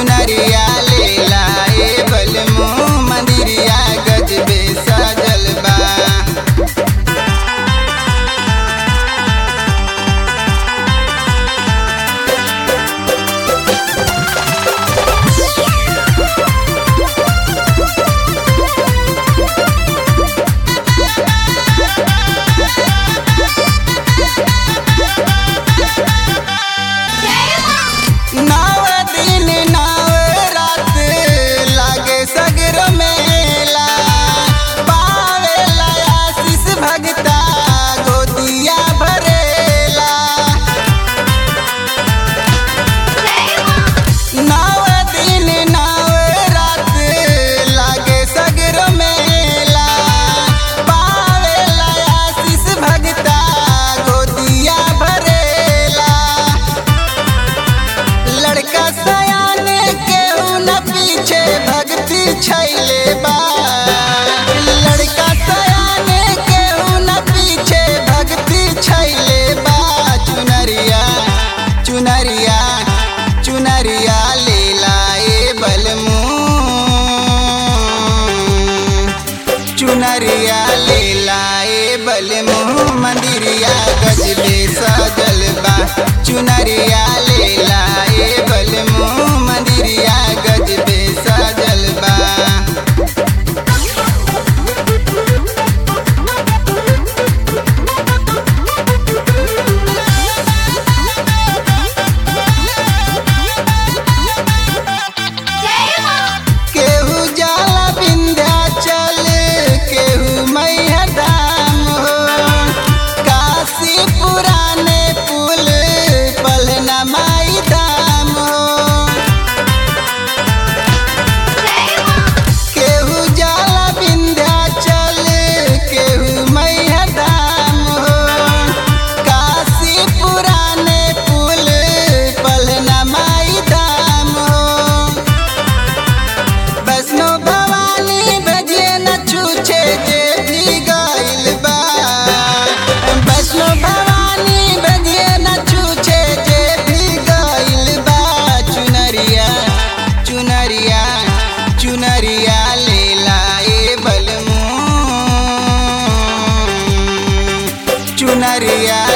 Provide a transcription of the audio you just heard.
चुनरिया ले लाए बलमू मंदिरिया गजबे सजल बा। नव दिन नव रात लागे सगर मेला, पावेला आशीष भगता गोदिया भरेला। नव दिन नव रात लागे सगर मेला, पावेला आशीष भगता गोदिया भरेला। लड़का सयान केहू न पीछे भक्ति छैले बा। लड़का सयान केहू न पीछे भक्ति छैले बा। चुनरिया चुनरिया चुनरिया ले लाए बलमू, चुनरिया ले लाए बलमू मंदिरिया गजबे सजल बा। चुनरिया ले लाए बलमू मंदिरिया गजबे सजल बा। केहू जाला विंध्याचल केहू मैया धाम हो, काशी पुराने पुल पलना माई धाम हो। केहू जाला विंध्याचल केहू मैया धाम हो, काशी पुराने पुल पलना माई धाम हो। वैष्णो भवानी भजे न छूछे जे भी गइल बा। वैष्णो भवानी भजे न छूछे जे भी गइल बा। चुनरिया चुनरिया चुनरिया ले लाए बलमू, चुनरिया